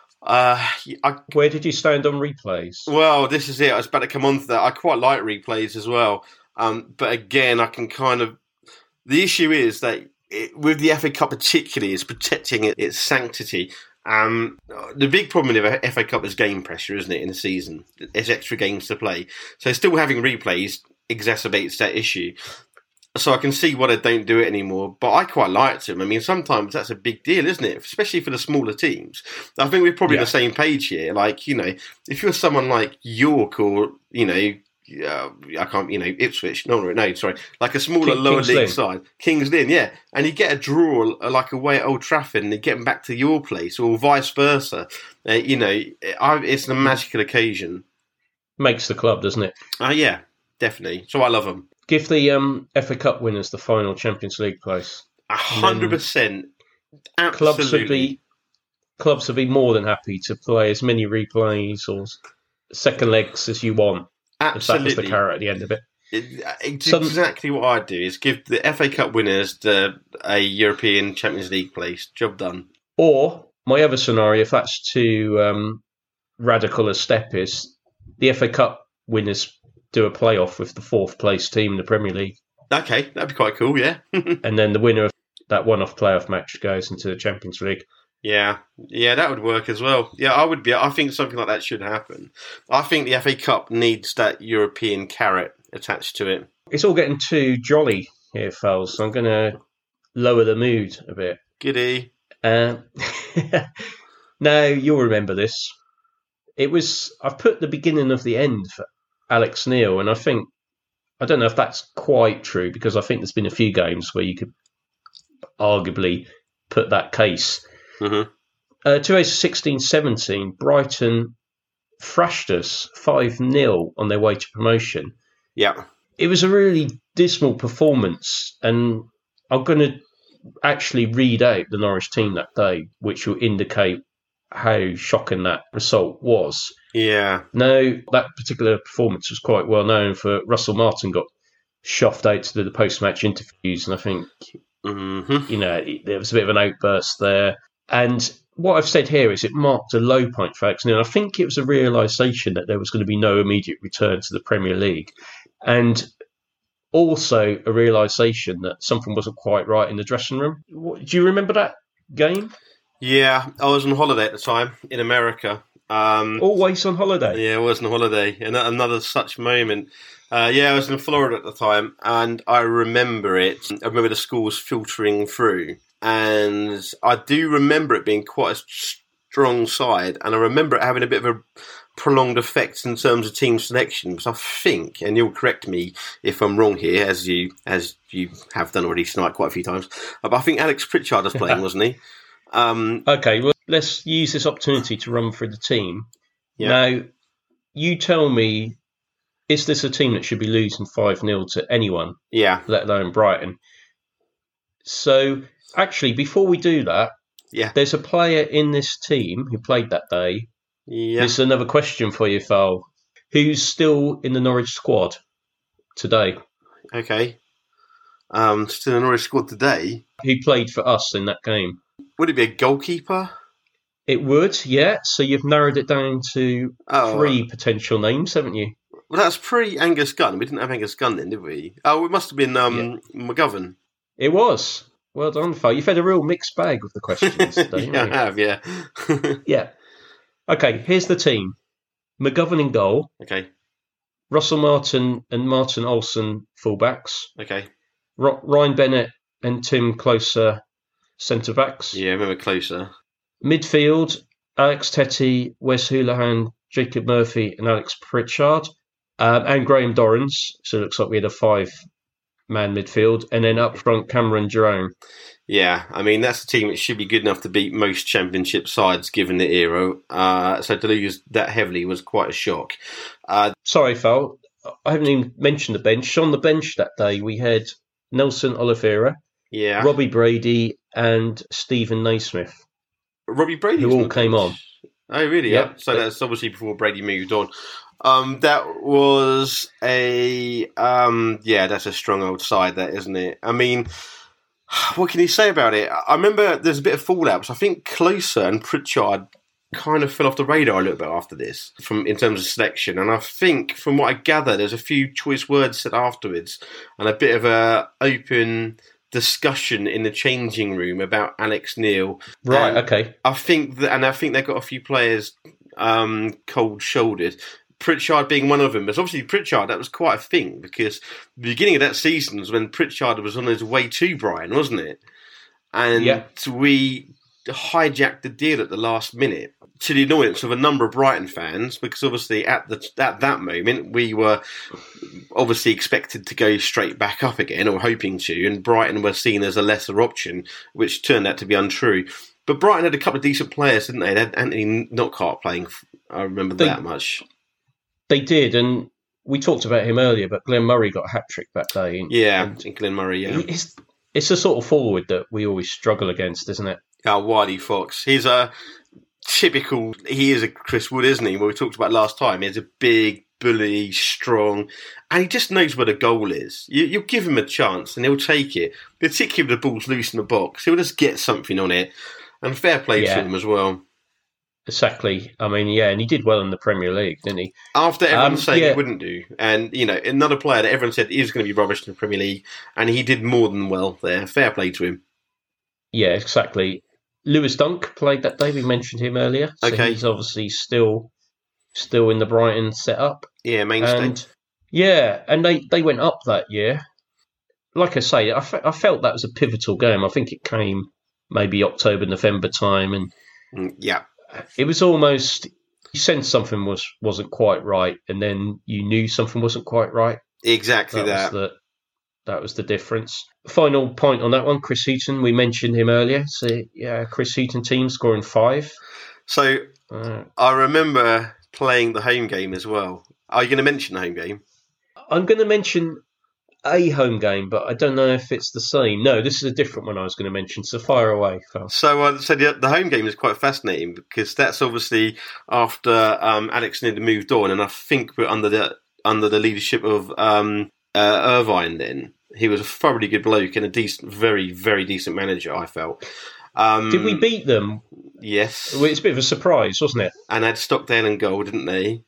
Uh, I, Where did you stand on replays? Well, this is it. I was about to come on to that. I quite like replays as well, um, but again, I can kind of. The issue is that it, with the F A Cup particularly, is protecting it, its sanctity. Um, the big problem in the F A Cup is game pressure, isn't it, in the season? There's extra games to play. So still having replays exacerbates that issue. So I can see why they don't do it anymore, but I quite liked them. I mean, sometimes that's a big deal, isn't it? Especially for the smaller teams. I think we're probably yeah. on the same page here. Like, you know, if you're someone like York or, you know, Uh, I can't, you know, Ipswich. No, no, sorry. Like a smaller, King, lower King's league Lynn. side. Kings Lynn, yeah. And you get a draw like away at Old Trafford and they get them back to your place or vice versa. Uh, you know, I, it's a magical occasion. Makes the club, doesn't it? Oh, uh, yeah, definitely. So I love them. Give the um, F A Cup winners the final Champions League place. A hundred percent. Clubs would be clubs would be more than happy to play as many replays or second legs as you want. Absolutely. If that was the carrot at the end of it. It, it's Some, exactly what I'd do, is give the F A Cup winners the, a European Champions League place. Job done. Or, my other scenario, if that's too um, radical a step, is the F A Cup winners do a playoff with the fourth place team in the Premier League. Okay, that'd be quite cool, yeah. And then the winner of that one-off playoff match goes into the Champions League. Yeah, yeah, that would work as well. Yeah, I would be. I think something like that should happen. I think the F A Cup needs that European carrot attached to it. It's all getting too jolly here, fellas, so I'm going to lower the mood a bit. Giddy. Uh, now, you'll remember this. It was, I've put the beginning of the end for Alex Neil, and I think, I don't know if that's quite true, because I think there's been a few games where you could arguably put that case. Mm-hmm. Uh, twenty sixteen seventeen, Brighton thrashed us five nil on their way to promotion. Yeah. It was a really dismal performance, and I'm going to actually read out the Norwich team that day, which will indicate how shocking that result was. Yeah. Now, that particular performance was quite well known for Russell Martin got shoved out to do the post-match interviews, and I think, mm-hmm. you know, there was a bit of an outburst there. And what I've said here is it marked a low point for Alex Neil. I think it was a realisation that there was going to be no immediate return to the Premier League. And also a realisation that something wasn't quite right in the dressing room. What, do you remember that game? Yeah, I was on holiday at the time in America. Um, Always on holiday? Yeah, I was on holiday. And another such moment. Uh, yeah, I was in Florida at the time, and I remember it. I remember the schools filtering through. And I do remember it being quite a strong side, and I remember it having a bit of a prolonged effect in terms of team selection. Because I think, and you'll correct me if I'm wrong here, as you as you have done already tonight quite a few times, but I think Alex Pritchard was playing, wasn't he? Um, okay, well, let's use this opportunity to run through the team. Yeah. Now, you tell me, is this a team that should be losing five nil to anyone? Yeah. Let alone Brighton. So, actually, before we do that, yeah, there's a player in this team who played that day. Yeah. This is another question for you, Phil. Who's still in the Norwich squad today? Okay. Um, still in the Norwich squad today? Who played for us in that game? Would it be a goalkeeper? It would, yeah. So you've narrowed it down to oh, three potential names, haven't you? Well, that's pre-Angus Gunn. We didn't have Angus Gunn then, did we? Oh, it must have been um, yeah. McGovern. It was. Well done, Phil. You've had a real mixed bag with the questions today. yeah, I have, yeah. yeah. Okay, here's the team. McGovern in goal. Okay. Russell Martin and Martin Olsen fullbacks. Okay. R- Ryan Bennett and Tim Closer centre-backs. Yeah, I remember Closer. Midfield, Alex Tetty, Wes Houlihan, Jacob Murphy and Alex Pritchard. Um, and Graham Dorrans. So it looks like we had a five-man midfield. And then up front, Cameron Jerome. Yeah, I mean, that's a team that should be good enough to beat most championship sides given the era. Uh, so to lose that heavily was quite a shock. Uh, Sorry, Phil. I haven't even mentioned the bench. On the bench that day, we had Nelson Oliveira, yeah, Robbie Brady, and Stephen Naismith. Robbie Brady, who all came on. Oh, really? Yep. Yeah. So that's obviously before Brady moved on. Um, that was a um, yeah, that's a strong old side, that isn't it? I mean, what can you say about it? I remember there's a bit of fallout. So I think Closer and Pritchard kind of fell off the radar a little bit after this, from in terms of selection. And I think, from what I gather, there's a few choice words said afterwards, and a bit of a open discussion in the changing room about Alex Neil. Right. And okay. I think that, and I think they've got a few players um, cold-shouldered. Pritchard being one of them. But obviously Pritchard, that was quite a thing, because the beginning of that season was when Pritchard was on his way to Brighton, wasn't it? And yeah. we hijacked the deal at the last minute, to the annoyance of a number of Brighton fans, because obviously at the at that moment we were obviously expected to go straight back up again, or hoping to, and Brighton were seen as a lesser option, which turned out to be untrue. But Brighton had a couple of decent players, didn't they? They had Anthony Knockhart playing, I remember they, that much. They did, and we talked about him earlier, but Glenn Murray got a hat-trick that day. Yeah, and Glenn Murray, yeah. It's, it's a sort of forward that we always struggle against, isn't it? Oh, Wiley Fox. He's a typical, he is a Chris Wood, isn't he? What we talked about last time. He's a big, bully, strong, and he just knows where the goal is. You, you give him a chance and he'll take it, particularly if the ball's loose in the box. He'll just get something on it, and fair play yeah. to him as well. Exactly. I mean, yeah, and he did well in the Premier League, didn't he? After everyone um, saying yeah. he wouldn't do. And, you know, another player that everyone said is going to be rubbish in the Premier League, and he did more than well there. Fair play to him. Yeah, exactly. Lewis Dunk played that day. We mentioned him earlier. So okay. he's obviously still still in the Brighton setup. Yeah, mainstay. And, yeah, and they, they went up that year. Like I say, I, fe- I felt that was a pivotal game. I think it came maybe October, November time, and mm, yeah, it was almost, you sensed something was, wasn't quite right, and then you knew something wasn't quite right. Exactly that. That Was the, that was the difference. Final point on that one, Chris Heaton, we mentioned him earlier. So, yeah, Chris Heaton team scoring five. So, uh, I remember playing the home game as well. Are you going to mention the home game? I'm going to mention a home game, but I don't know if it's the same. No, this is a different one I was going to mention, so fire away, Phil. So, uh, so the, the home game is quite fascinating, because that's obviously after um, Alex Neil moved on, and I think we're under the under the leadership of um, uh, Irvine then. He was a thoroughly good bloke and a decent, very, very decent manager, I felt. Um, Did we beat them? Yes. Well, it's a bit of a surprise, wasn't it? And had Stockdale in goal, didn't they?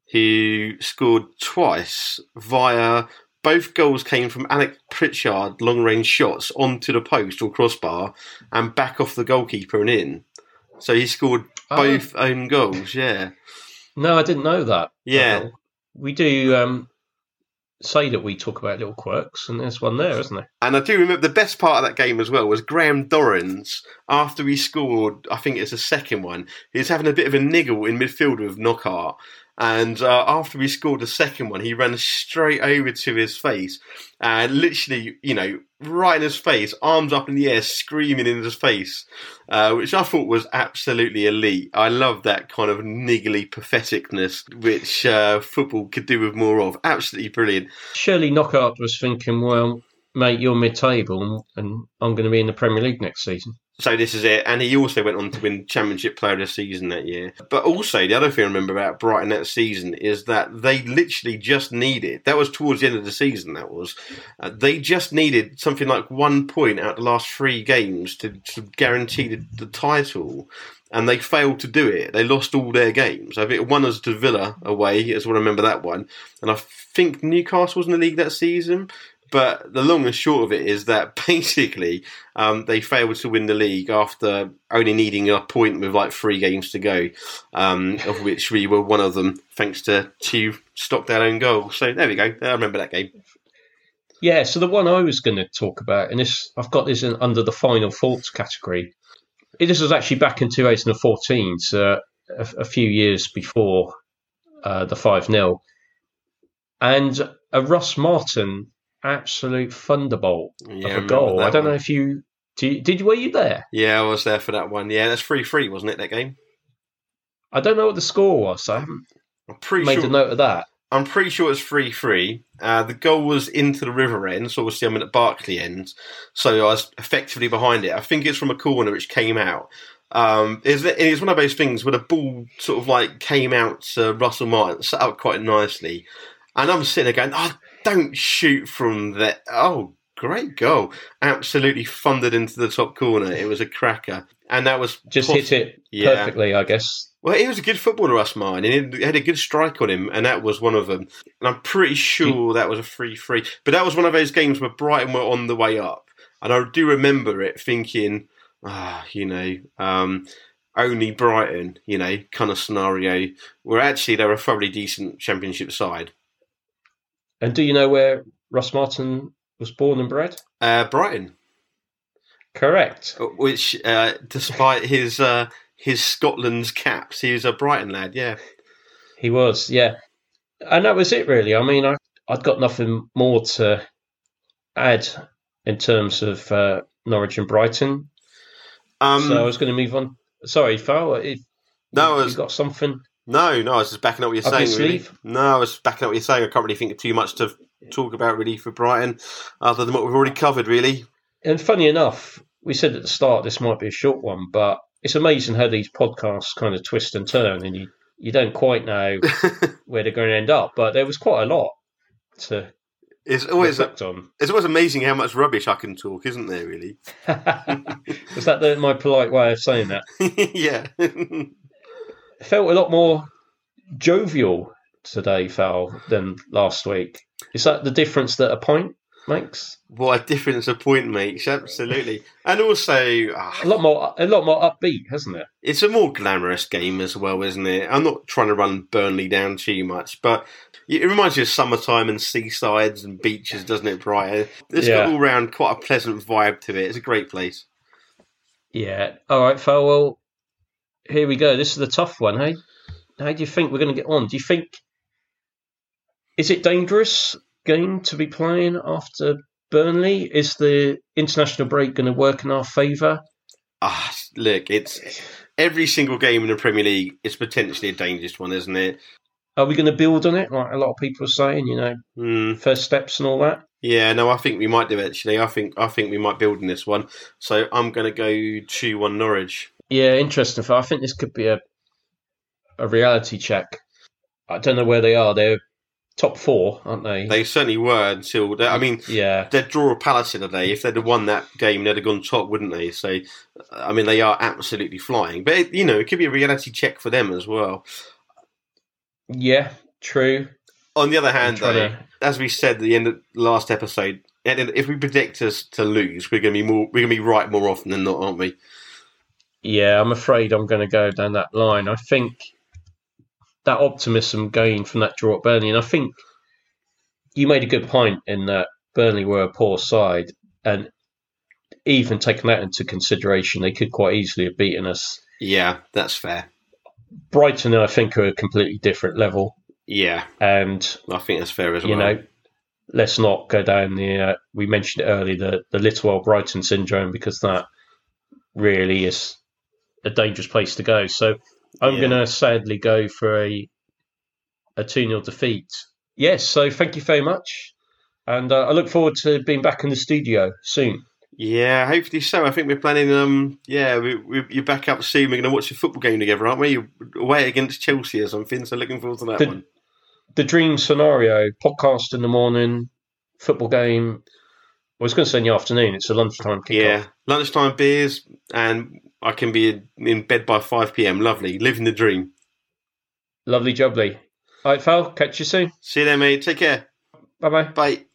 Who scored twice via... Both goals came from Alex Pritchard, long-range shots onto the post or crossbar and back off the goalkeeper and in. So he scored both oh. own goals, yeah. No, I didn't know that. Yeah. Uh, we do... Um, say that we talk about little quirks, and there's one there, isn't there? And I do remember the best part of that game as well was Graham Dorrans, after he scored, I think it's the second one, he was having a bit of a niggle in midfield with Knockaert. And uh, after he scored the second one, he ran straight over to his face and literally, you know, right in his face, arms up in the air, screaming in his face, uh, which I thought was absolutely elite. I love that kind of niggly patheticness, which uh, football could do with more of. Absolutely brilliant. Surely Knockaert was thinking, well, mate, you're mid-table and I'm going to be in the Premier League next season. So this is it. And he also went on to win Championship Player of the Season that year. But also, the other thing I remember about Brighton that season is that they literally just needed, that was towards the end of the season, that was, uh, they just needed something like one point out of the last three games to, to guarantee the, the title. And they failed to do it. They lost all their games. I think one was to Villa away, as I remember that one. And I think Newcastle was in the league that season. But the long and short of it is that basically um, they failed to win the league after only needing a point with like three games to go, um, of which we were one of them, thanks to two Stockdale own goals. So there we go. I remember that game. Yeah, so the one I was going to talk about, and this I've got this in, under the final thoughts category. This was actually back in two thousand fourteen, so a, a few years before uh, the five nil. And a Ross Martin absolute thunderbolt Yeah, of a goal. I don't one. know if you did. Did were you there? Yeah, I was there for that one. Yeah, that's three three, wasn't it? That game. I don't know what the score was. So I haven't I'm pretty made sure. a note of that. I'm pretty sure it's three three. Uh, the goal was into the river end, so obviously I'm at Barclay end, so I was effectively behind it. I think it's from a corner which came out. Um, it's, it's one of those things where the ball sort of like came out to Russell Martin, set up quite nicely, and I'm sitting there going, "Oh, don't shoot from there!" Oh, great goal! Absolutely thundered into the top corner. It was a cracker, and that was Just poss- hit it Yeah. perfectly, I guess. Well, he was a good footballer, Russ Martin. He had a good strike on him, and that was one of them. And I'm pretty sure that was a three three. But that was one of those games where Brighton were on the way up. And I do remember it thinking, ah, you know, um, only Brighton, you know, kind of scenario, where actually they're a thoroughly decent championship side. And do you know where Ross Martin was born and bred? Uh, Brighton. Correct. Which, uh, despite his... Uh, His Scotland's caps. He was a Brighton lad, yeah. He was, yeah. And that was it, really. I mean, I, I'd got nothing more to add in terms of uh, Norwich and Brighton. Um, so I was going to move on. Sorry, Farrell, if no, you, was, you got something? No, no, I was just backing up what you're Up your saying, really. sleeve? No, I was backing up what you're saying. I can't really think of too much to talk about, really, for Brighton, other than what we've already covered, really. And funny enough, we said at the start this might be a short one, but it's amazing how these podcasts kind of twist and turn, and you, you don't quite know where they're going to end up. But there was quite a lot to it's always reflect on. It's always amazing how much rubbish I can talk, isn't there, really? Was that the, my polite way of saying that? Yeah. It felt a lot more jovial today, Val, than last week. Is that the difference that a pint makes? What a difference a point makes, absolutely. And also, ah, A lot more, a lot more upbeat, hasn't it? it's a more glamorous game as well, isn't it? I'm not trying to run Burnley down too much, but it reminds you of summertime and seasides and beaches, doesn't it, Brighton? It's Yeah. got all round quite a pleasant vibe to it. It's a great place. Yeah. All right, Val. Well, here we go. This is the tough one, hey? How do you think we're going to get on? Do you think, is it dangerous game to be playing after Burnley? Is the international break going to work in our favour? Ah, look, it's every single game in the Premier League is potentially a dangerous one, isn't it? Are we going to build on it, like a lot of people are saying, you know, Mm, first steps and all that? yeah, no, I think we might do actually. I think I think we might build in this one. So I'm going to go two one Norwich. Yeah, interesting. I think this could be a a reality check. I don't know where they are. They're top four, aren't they? They certainly were until they, I mean, yeah. they'd draw a Palace in a day. If they'd have won that game, they'd have gone top, wouldn't they? So, I mean, they are absolutely flying. But it, you know, it could be a reality check for them as well. Yeah, true. On the other hand, trying though, to- as we said at the end of the last episode, if we predict us to lose, we're going to be more we're going to be right more often than not, aren't we? Yeah, I'm afraid I'm going to go down that line. I think that optimism gained from that draw at Burnley, and I think you made a good point in that Burnley were a poor side, and even taking that into consideration, they could quite easily have beaten us. Yeah, that's fair. Brighton, I think, are a completely different level. Yeah, and I think that's fair as you well. You know, let's not go down the. Uh, we mentioned it earlier, the the Littlewell Brighton syndrome, because that really is a dangerous place to go. So I'm Yeah. going to sadly go for a a two nil defeat. Yes, so thank you very much. And uh, I look forward to being back in the studio soon. Yeah, hopefully so. I think we're planning, um, yeah, we, we, you're back up soon. We're going to watch a football game together, aren't we? You're away against Chelsea or something, so looking forward to that the, one. The dream scenario, podcast in the morning, football game. I was going to say in the afternoon, it's a lunchtime kickoff. Yeah, lunchtime beers, and I can be in bed by five p.m. Lovely, living the dream. Lovely jubbly. All right, Fal, catch you soon. See you there, mate. Take care. Bye-bye. Bye.